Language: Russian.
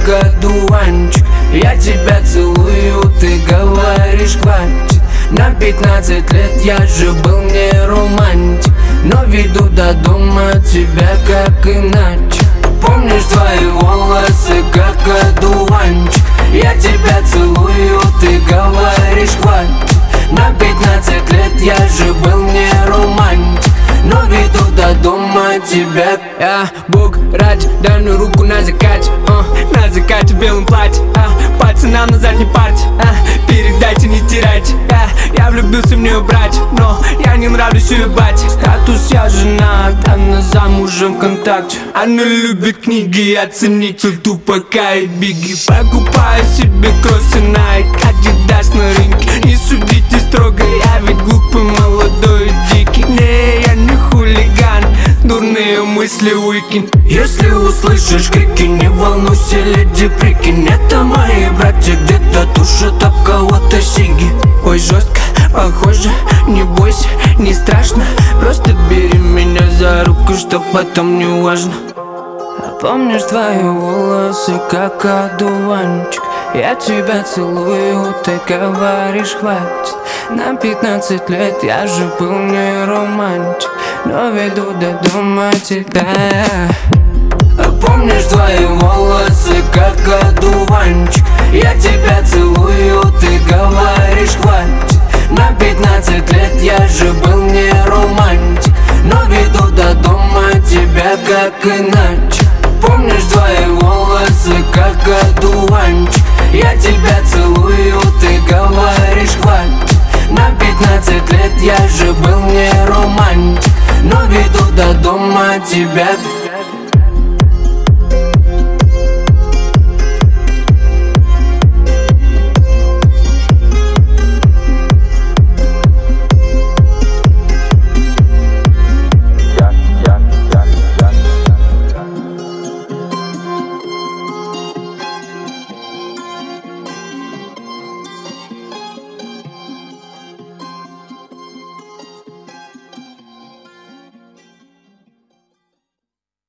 как одуванчик. Я тебя целую, ты говоришь хватит. На 15 лет я же был не романтик, но веду до дома тебя как иначе. Помнишь твои волосы как одуванчик. Я тебя целую, ты говоришь хватит. На 15 лет я же был не романтик, но веду до дома тебя. Я Бог ради, дай мне руку на закате, на закате в белом платье, пацанам на задней парте, передайте, не теряйте. Я влюбился в нее, братья, но я не нравлюсь ее бате. Статус я женат, она замужем ВКонтакте. Она любит книги, оценитель Тупака и Бигги. Покупаю себе кроссы Nike, Adidas на рынке. Не судите строго, я ведь глупый, молодой и дикий. Не, я не хулиган, дурные мысли выкинь. Если услышишь крики, не волнуйся, леди, прикинь. Это мои братья, где-то тушат об кого-то сиги. Ой, жестко, похоже, не бойся, не страшно. Просто бери меня за руку, что потом не важно. Помнишь твои волосы как одуванчик. Я тебя целую, ты говоришь хватит. На 15 лет я же был не романтик, но веду до дома тебя. Помнишь твои волосы как одуванчик. Я тебя целую, ты говоришь хватит. На 15 лет я же был не романтик, но веду до дома тебя как иначе. Помнишь твои волосы как одуванчик. Я тебя целую, ты говоришь хватит. На 15 лет я же был не романтик, но веду до дома тебя.